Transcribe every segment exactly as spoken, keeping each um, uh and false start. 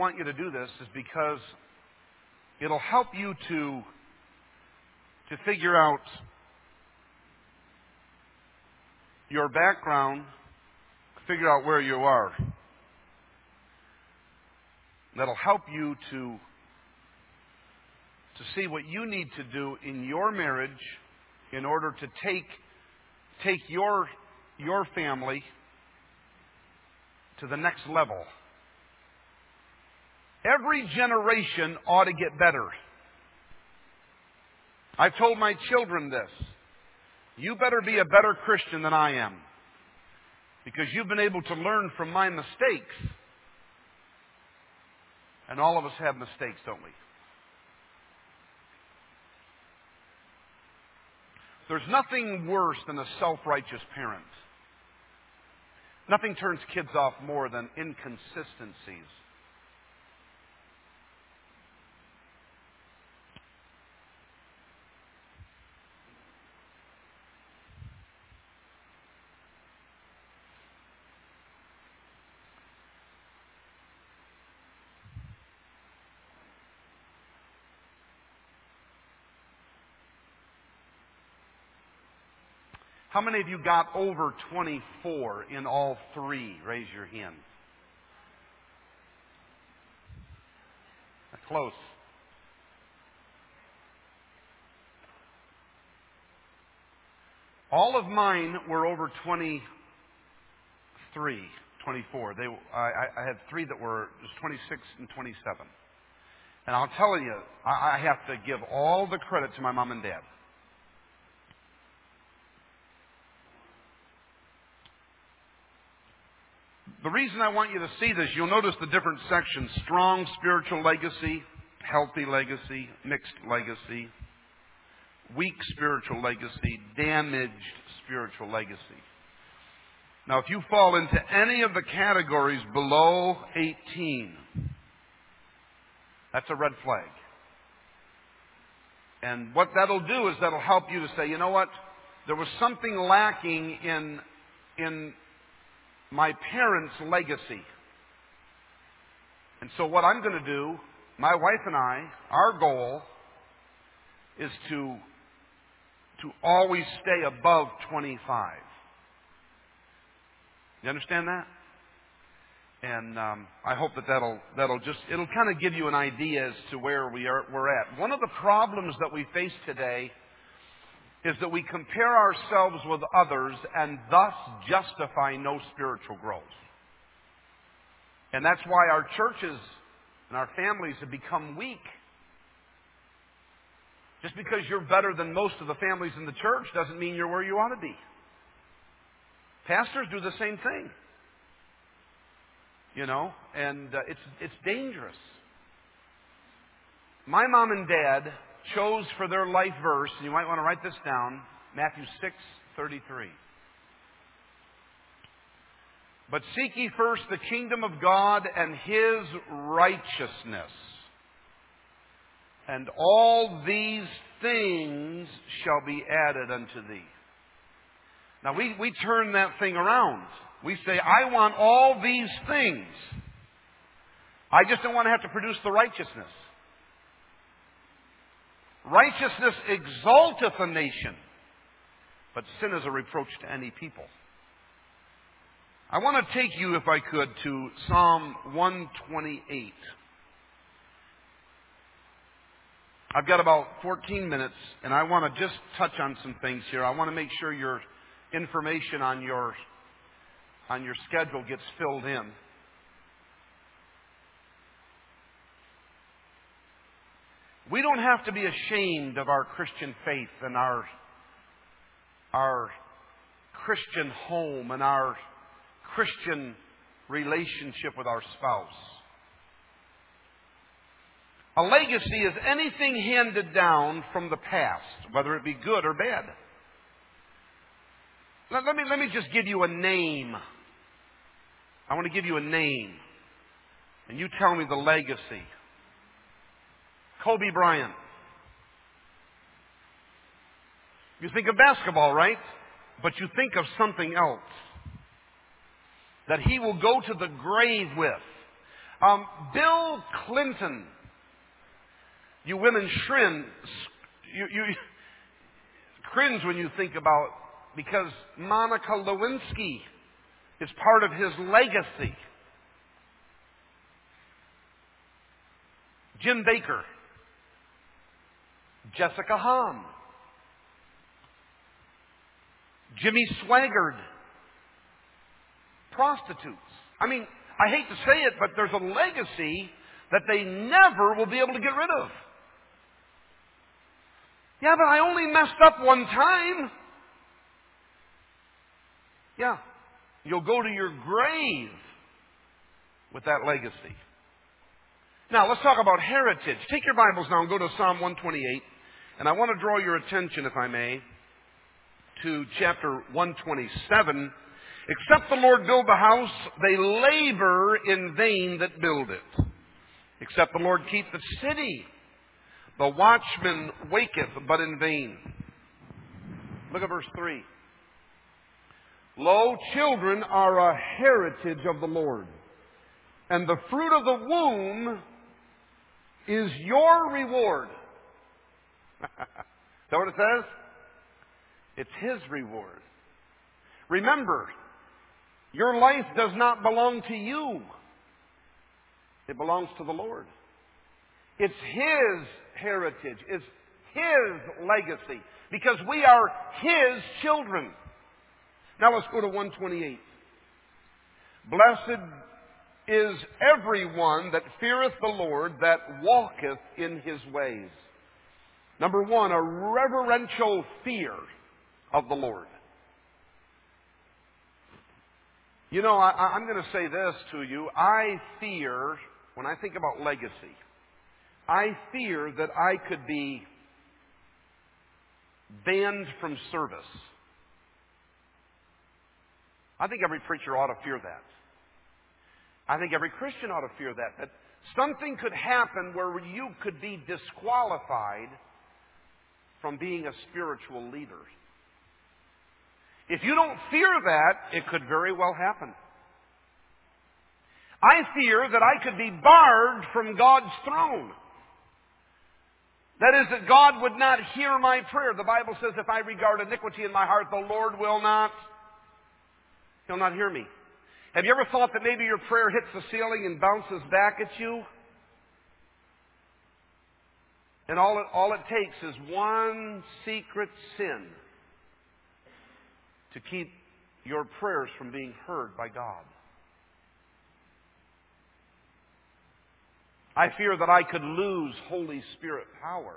I want you to do this is because it'll help you to, to figure out your background, figure out where you are. That'll help you to, to see what you need to do in your marriage in order to take, take your, your family to the next level. Every generation ought to get better. I've told my children this. You better be a better Christian than I am, because you've been able to learn from my mistakes. And all of us have mistakes, don't we? There's nothing worse than a self-righteous parent. Nothing turns kids off more than inconsistencies. How many of you got over twenty-four in all three? Raise your hand. Close. All of mine were over twenty-three, twenty-four. They, I, I had three that were just twenty-six and twenty-seven. And I'll tell you, I, I have to give all the credit to my mom and dad. The reason I want you to see this, you'll notice the different sections. Strong spiritual legacy, healthy legacy, mixed legacy, weak spiritual legacy, damaged spiritual legacy. Now, if you fall into any of the categories below eighteen, that's a red flag. And what that'll do is that'll help you to say, you know what? There was something lacking in, in my parents' legacy. And so what I'm going to do, my wife and I, our goal is to, to always stay above twenty-five. You understand that? And um, I hope that that'll, that'll just, it'll kind of give you an idea as to where we are, we're at. One of the problems that we face today is that we compare ourselves with others and thus justify no spiritual growth. And that's why our churches and our families have become weak. Just because you're better than most of the families in the church doesn't mean you're where you ought to be. Pastors do the same thing. You know, and uh, it's, it's dangerous. My mom and dad chose for their life verse, and you might want to write this down, Matthew six thirty-three. But seek ye first the kingdom of God and His righteousness, and all these things shall be added unto thee. Now we, we turn that thing around. We say, I want all these things. I just don't want to have to produce the righteousness. Righteousness exalteth a nation, but sin is a reproach to any people. I want to take you, if I could, to Psalm one twenty-eight. I've got about fourteen minutes, and I want to just touch on some things here. I want to make sure your information on your, on your schedule gets filled in. We don't have to be ashamed of our Christian faith and our, our Christian home and our Christian relationship with our spouse. A legacy is anything handed down from the past, whether it be good or bad. Let, let me, let me just give you a name. I want to give you a name. And you tell me the legacy. Kobe Bryant. You think of basketball, right? But you think of something else that he will go to the grave with. Um, Bill Clinton. You women shrin, you, you cringe when you think about, because Monica Lewinsky is part of his legacy. Jim Baker. Jessica Hahn. Jimmy Swaggart. Prostitutes. I mean, I hate to say it, but there's a legacy that they never will be able to get rid of. Yeah, but I only messed up one time. Yeah. You'll go to your grave with that legacy. Now, let's talk about heritage. Take your Bibles now and go to Psalm one twenty-eight. And I want to draw your attention, if I may, to chapter one twenty-seven. Except the Lord build the house, they labor in vain that build it. Except the Lord keep the city, the watchman waketh, but in vain. Look at verse three. Lo, children are a heritage of the Lord, and the fruit of the womb is your reward. Is that what it says? It's His reward. Remember, your life does not belong to you. It belongs to the Lord. It's His heritage. It's His legacy. Because we are His children. Now let's go to one twenty-eight. Blessed is everyone that feareth the Lord, that walketh in His ways. Number one, a reverential fear of the Lord. You know, I, I'm going to say this to you. I fear, when I think about legacy, I fear that I could be banned from service. I think every preacher ought to fear that. I think every Christian ought to fear that. That something could happen where you could be disqualified from being a spiritual leader. If you don't fear that, it could very well happen. I fear that I could be barred from God's throne. That is, that God would not hear my prayer. The Bible says, if I regard iniquity in my heart, the Lord will not, He'll not hear me. Have you ever thought that maybe your prayer hits the ceiling and bounces back at you? And all it, all it takes is one secret sin to keep your prayers from being heard by God. I fear that I could lose Holy Spirit power.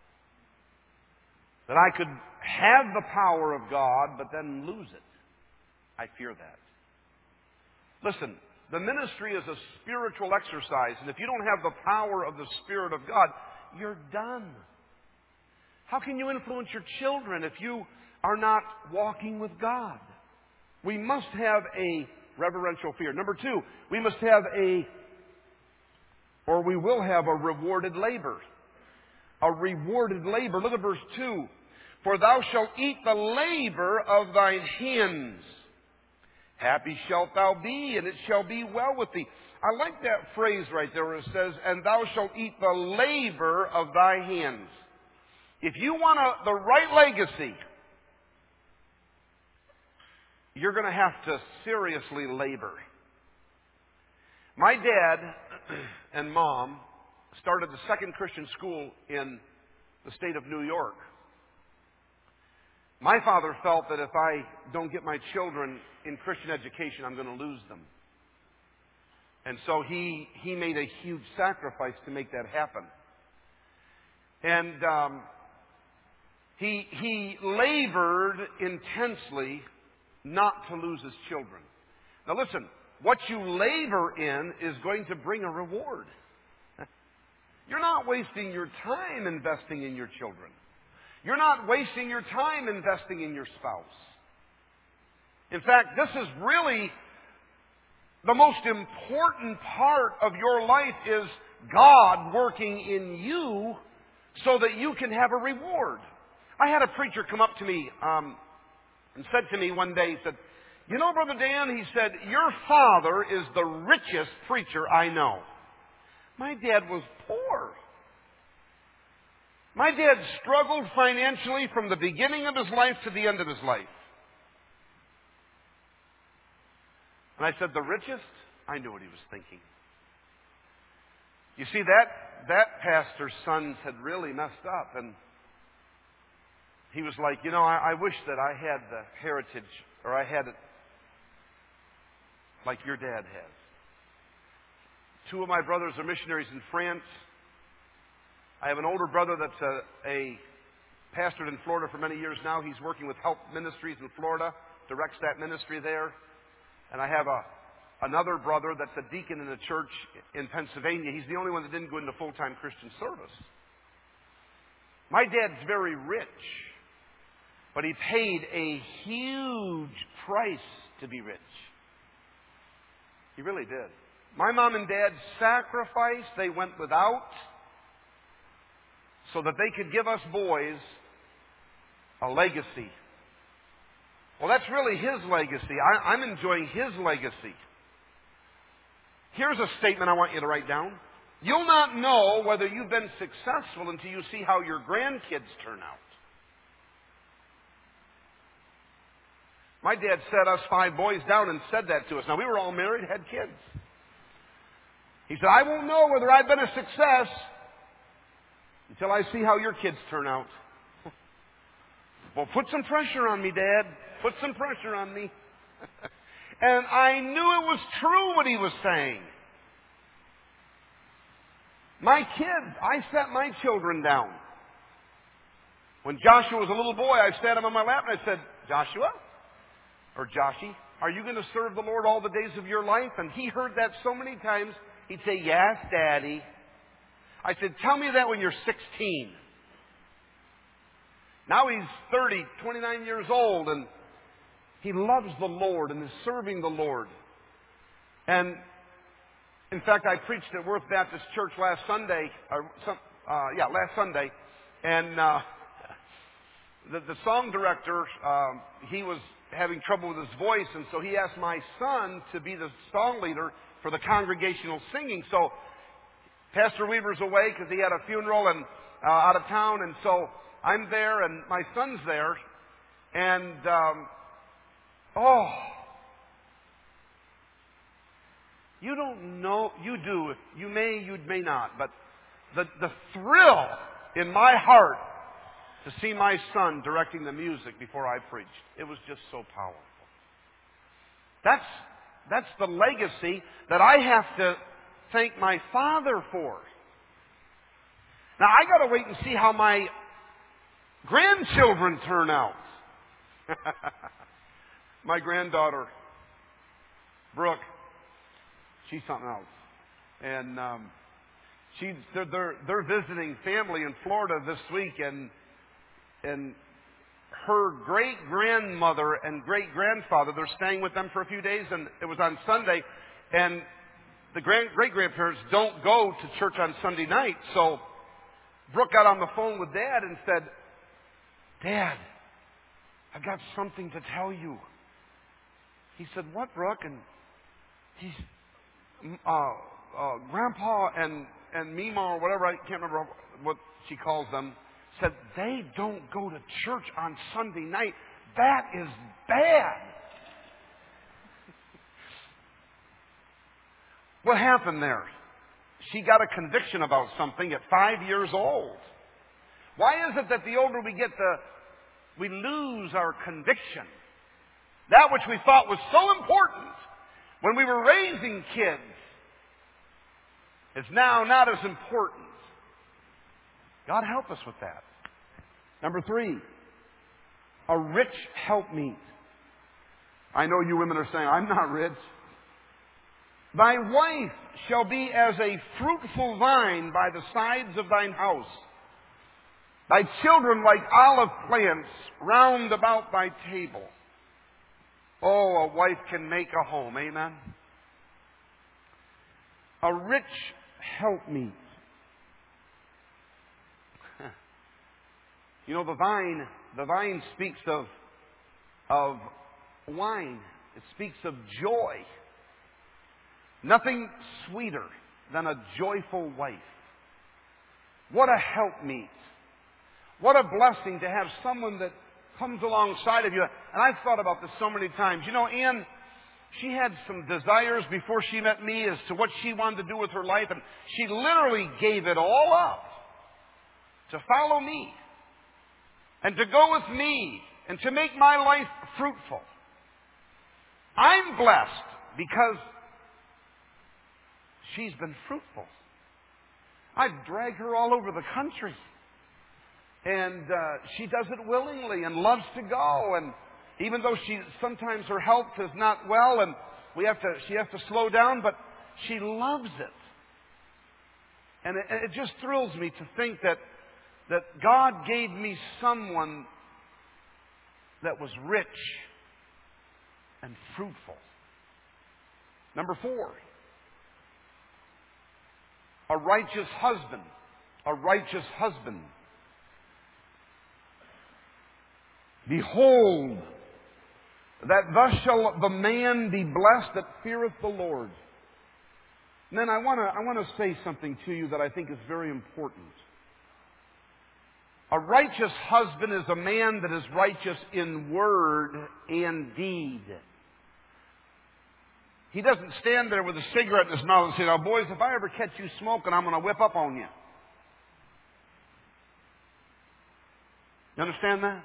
That I could have the power of God, but then lose it. I fear that. Listen, the ministry is a spiritual exercise, and if you don't have the power of the Spirit of God, you're done. How can you influence your children if you are not walking with God? We must have a reverential fear. Number two, we must have a, or we will have a rewarded labor. A rewarded labor. Look at verse two. For thou shalt eat the labor of thine hands. Happy shalt thou be, and it shall be well with thee. I like that phrase right there where it says, and thou shalt eat the labor of thy hands. If you want a, the right legacy, you're going to have to seriously labor. My dad and mom started the Second Christian School in the state of New York. My father felt that if I don't get my children in Christian education, I'm going to lose them. And so he, he made a huge sacrifice to make that happen. And um, he, he labored intensely not to lose his children. Now listen, what you labor in is going to bring a reward. You're not wasting your time investing in your children. You're not wasting your time investing in your spouse. In fact, this is really the most important part of your life, is God working in you so that you can have a reward. I had a preacher come up to me um, and said to me one day, he said, you know, Brother Dan, he said, your father is the richest preacher I know. My dad was poor. My dad struggled financially from the beginning of his life to the end of his life. And I said, the richest? I knew what he was thinking. You see, that, that pastor's sons had really messed up. And he was like, you know, I, I wish that I had the heritage, or I had it like your dad has. Two of my brothers are missionaries in France. I have an older brother that's a, a pastored in Florida for many years now. He's working with Help Ministries in Florida, directs that ministry there. And I have a another brother that's a deacon in a church in Pennsylvania. He's the only one that didn't go into full-time Christian service. My dad's very rich, but he paid a huge price to be rich. He really did. My mom and dad sacrificed. They went without so that they could give us boys a legacy. Well, that's really his legacy. I, I'm enjoying his legacy. Here's a statement I want you to write down. You'll not know whether you've been successful until you see how your grandkids turn out. My dad sat us five boys down and said that to us. Now, we were all married, had kids. He said, I won't know whether I've been a success until I see how your kids turn out. Well, put some pressure on me, Dad. Put some pressure on me. And I knew it was true what he was saying. My kids, I sat my children down. When Joshua was a little boy, I sat him on my lap and I said, Joshua, or Joshie, are you going to serve the Lord all the days of your life? And he heard that so many times, he'd say, yes, Daddy. I said, tell me that when you're sixteen. Now he's thirty, twenty-nine years old, and he loves the Lord and is serving the Lord. And, in fact, I preached at Worth Baptist Church last Sunday, or some, uh, yeah, last Sunday, and uh, the, the song director, um, he was having trouble with his voice, and so he asked my son to be the song leader for the congregational singing. So Pastor Weaver's away because he had a funeral and uh, out of town, and so I'm there, and my son's there, and um, oh, you don't know, you do, you may, you may not, but the, the thrill in my heart to see my son directing the music before I preached, it was just so powerful. That's, that's the legacy that I have to thank my father for. Now, I got to wait and see how my grandchildren turn out. My granddaughter, Brooke, she's something else. And um, she's, they're, they're, they're visiting family in Florida this week, and, and her great-grandmother and great-grandfather, they're staying with them for a few days, and it was on Sunday, and the grand, great-grandparents don't go to church on Sunday night. So Brooke got on the phone with Dad and said, Dad, I've got something to tell you. He said, what, Brooke? And he's, uh, uh, Grandpa and, and Mima, or whatever, I can't remember what she calls them, said they don't go to church on Sunday night. That is bad. What happened there? She got a conviction about something at five years old. Why is it that the older we get, the we lose our conviction? That which we thought was so important when we were raising kids is now not as important. God help us with that. Number three, a rich helpmeet. I know you women are saying, I'm not rich. Thy wife shall be as a fruitful vine by the sides of thine house. Thy children like olive plants round about thy table. Oh, a wife can make a home. Amen? A rich helpmeet. You know, the vine, the vine speaks of, of wine. It speaks of joy. Nothing sweeter than a joyful wife. What a helpmeet. What a blessing to have someone that comes alongside of you. And I've thought about this so many times. You know, Ann, she had some desires before she met me as to what she wanted to do with her life, and she literally gave it all up to follow me and to go with me and to make my life fruitful. I'm blessed because she's been fruitful. I drag her all over the country. And uh, she does it willingly and loves to go. And even though she sometimes her health is not well and we have to, she has to slow down, but she loves it. And it, it just thrills me to think that, that God gave me someone that was rich and fruitful. Number four, a righteous husband. A righteous husband. Behold, that thus shall the man be blessed that feareth the Lord. And then I want to I want to say something to you that I think is very important. A righteous husband is a man that is righteous in word and deed. He doesn't stand there with a cigarette in his mouth and say, "Now, boys, if I ever catch you smoking, I'm going to whip up on you." You understand that?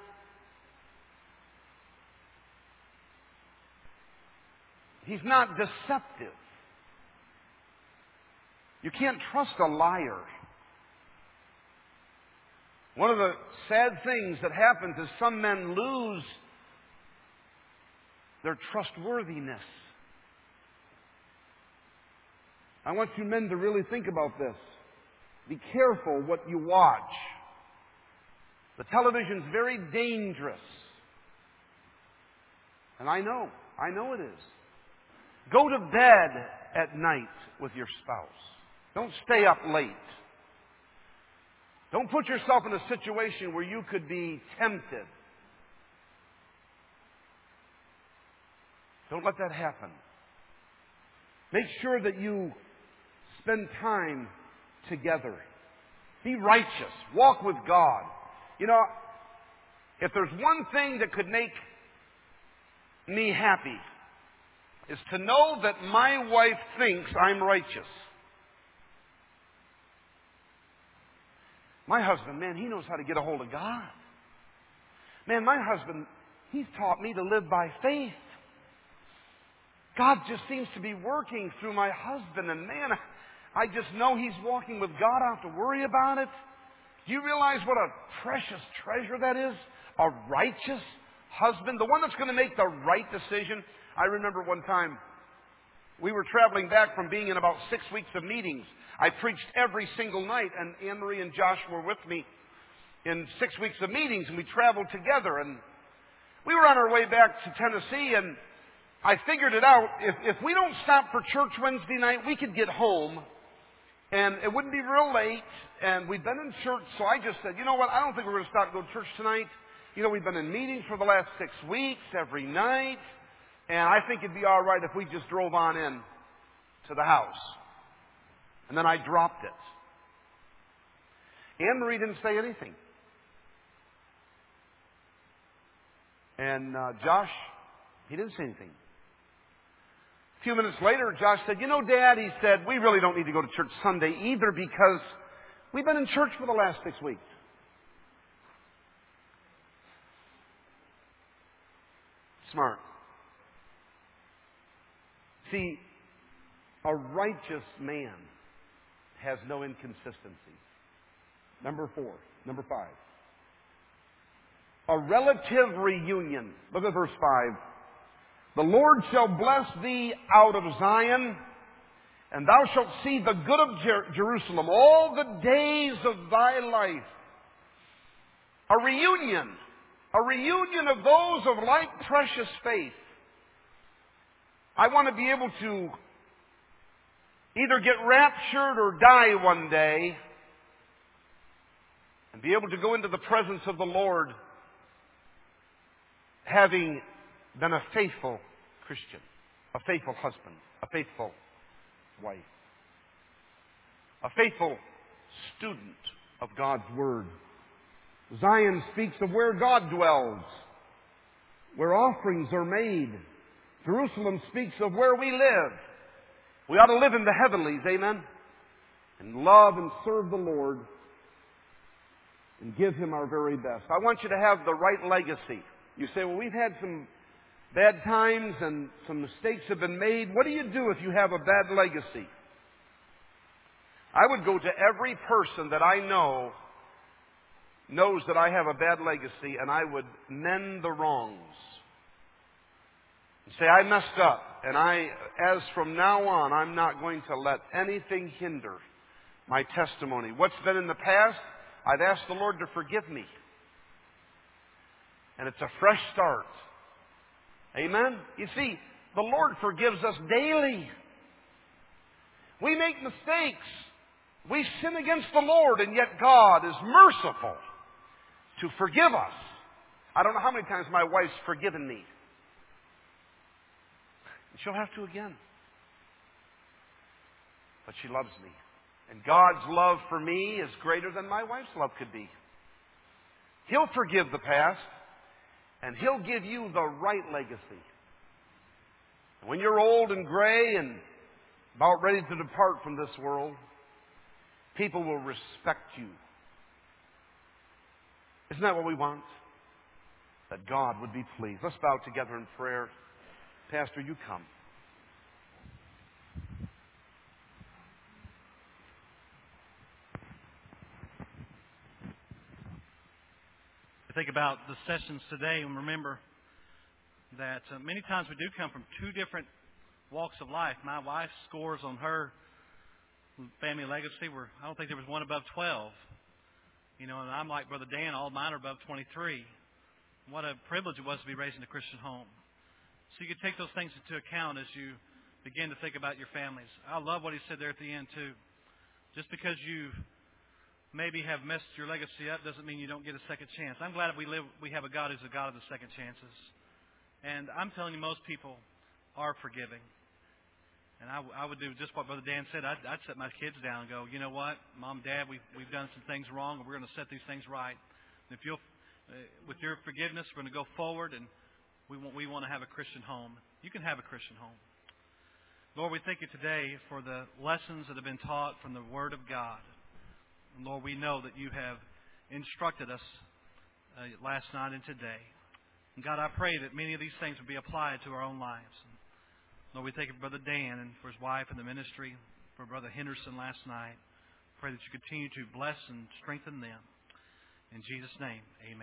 He's not deceptive. You can't trust a liar. One of the sad things that happens is some men lose their trustworthiness. I want you men to really think about this. Be careful what you watch. The television's very dangerous. And I know, I know it is. Go to bed at night with your spouse. Don't stay up late. Don't put yourself in a situation where you could be tempted. Don't let that happen. Make sure that you spend time together. Be righteous. Walk with God. You know, if there's one thing that could make me happy, is to know that my wife thinks I'm righteous. My husband, man, he knows how to get a hold of God. Man, my husband, he's taught me to live by faith. God just seems to be working through my husband, and man, I just know he's walking with God. I don't have to worry about it. Do you realize what a precious treasure that is? A righteous husband, the one that's going to make the right decision. I remember one time we were traveling back from being in about six weeks of meetings. I preached every single night, and Anne-Marie and Josh were with me in six weeks of meetings, and we traveled together. And we were on our way back to Tennessee, and I figured it out. If, if we don't stop for church Wednesday night, we could get home, and it wouldn't be real late, and we'd been in church, so I just said, you know what, I don't think we're going to stop and go to church tonight. You know, we've been in meetings for the last six weeks, every night. And I think it'd be all right if we just drove on in to the house. And then I dropped it. Anne-Marie didn't say anything. And uh, Josh, he didn't say anything. A few minutes later, Josh said, you know, Dad, he said, we really don't need to go to church Sunday either because we've been in church for the last six weeks. Smart. See, a righteous man has no inconsistency. Number four. Number five. A relative reunion. Look at verse five. The Lord shall bless thee out of Zion, and thou shalt see the good of Jer- Jerusalem all the days of thy life. A reunion. A reunion of those of like precious faith. I want to be able to either get raptured or die one day and be able to go into the presence of the Lord having been a faithful Christian, a faithful husband, a faithful wife. a faithful student of God's Word. Zion speaks of where God dwells, where offerings are made. Jerusalem speaks of where we live. We ought to live in the heavenlies, amen? And love and serve the Lord and give Him our very best. I want you to have the right legacy. You say, well, we've had some bad times and some mistakes have been made. What do you do if you have a bad legacy? I would go to every person that I know knows that I have a bad legacy, and I would mend the wrongs. And say, I messed up, and I, as from now on, I'm not going to let anything hinder my testimony. What's been in the past, I've asked the Lord to forgive me. And it's a fresh start. Amen? You see, the Lord forgives us daily. We make mistakes. We sin against the Lord, and yet God is merciful to forgive us. I don't know how many times my wife's forgiven me. And she'll have to again. But she loves me. And God's love for me is greater than my wife's love could be. He'll forgive the past, and He'll give you the right legacy. When you're old and gray and about ready to depart from this world, people will respect you. Isn't that what we want? That God would be pleased. Let's bow together in prayer. Pastor, you come. Think about the sessions today and remember that uh, many times we do come from two different walks of life. My wife's scores on her family legacy were, I don't think there was one above twelve. You know, and I'm like Brother Dan, all mine are above twenty-three. What a privilege it was to be raised in a Christian home. So you can take those things into account as you begin to think about your families. I love what he said there at the end too. Just because you maybe have messed your legacy up doesn't mean you don't get a second chance. I'm glad we live. We have a God who's a God of the second chances. And I'm telling you, most people are forgiving. And I, I would do just what Brother Dan said. I'd, I'd set my kids down and go, you know what, Mom, Dad, we've, we've done some things wrong, and we're going to set these things right. And if you'll, uh, with your forgiveness, we're going to go forward, and we want, we want to have a Christian home. You can have a Christian home. Lord, we thank you today for the lessons that have been taught from the Word of God. And Lord, we know that you have instructed us uh, last night and today. And God, I pray that many of these things will be applied to our own lives. Lord, we thank you for Brother Dan and for his wife and the ministry, for Brother Henderson last night. Pray that you continue to bless and strengthen them. In Jesus' name, amen.